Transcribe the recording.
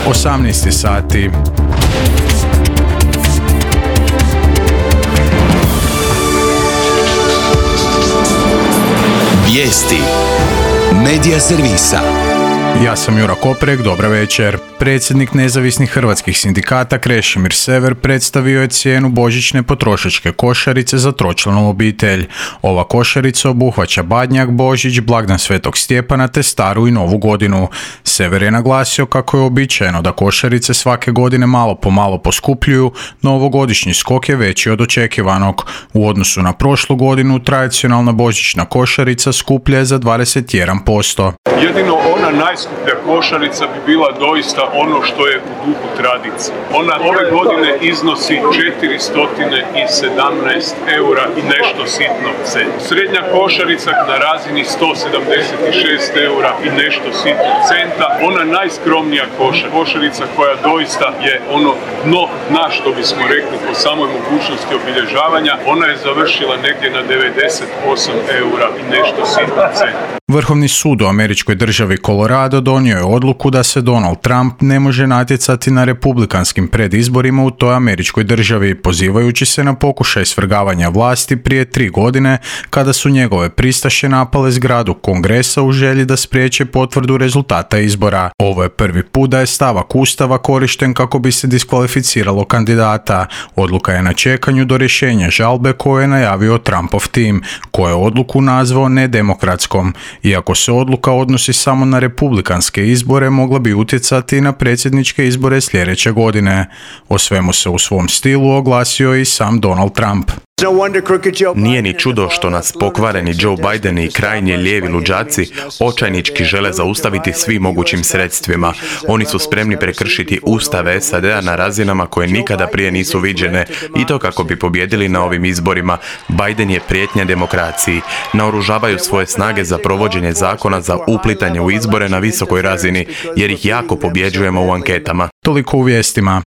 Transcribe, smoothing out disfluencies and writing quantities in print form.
18 sati. Vijesti Medija servisa. Ja sam Jura Koprek, dobra večer. Predsjednik nezavisnih hrvatskih sindikata Krešimir Sever predstavio je cijenu božićne potrošačke košarice za tročlanu obitelj. Ova košarica obuhvaća Badnjak, Božić, blagdan Svetog Stjepana te Staru i Novu godinu. Sever je naglasio kako je uobičajeno da košarice svake godine malo po malo poskupljuju, no ovogodišnji skok je veći od očekivanog. U odnosu na prošlu godinu, tradicionalna božićna košarica skuplja je za 21%. Jedino ona najskuplja košarica bi bila doista ono što je u duhu tradicije. Ona ove godine iznosi 417 eura i nešto sitno cent. Srednja košarica na razini 176 eura i nešto sitno centa. Ona najskromnija košarica koja doista je ono dno dna, što bismo rekli po samoj mogućnosti obilježavanja, ona je završila negdje na 98 eura i nešto sitno centa. Vrhovni sud u američkoj državi Colorado donio je odluku da se Donald Trump ne može natjecati na republikanskim predizborima u toj američkoj državi, pozivajući se na pokušaj svrgavanja vlasti prije 3 godine kada su njegove pristaše napale zgradu Kongresa u želji da spriječe potvrdu rezultata izbora. Ovo je prvi put da je stavak Ustava korišten kako bi se diskvalificiralo kandidata. Odluka je na čekanju do rješenja žalbe koju je najavio Trumpov tim, koje je odluku nazvao nedemokratskom. Iako se odluka odnosi samo na republikanske izbore, mogla bi utjecati na predsjedničke izbore sljedeće godine. O svemu se u svom stilu oglasio i sam Donald Trump. Nije ni čudo što nas pokvareni Joe Biden i krajnje lijevi luđaci očajnički žele zaustaviti svim mogućim sredstvima. Oni su spremni prekršiti ustave SAD-a na razinama koje nikada prije nisu viđene, i to kako bi pobjedili na ovim izborima. Biden je prijetnja demokraciji. Naoružavaju svoje snage za provođenje zakona za uplitanje u izbore na visokoj razini, jer ih jako pobjeđujemo u anketama. Toliko u vijestima.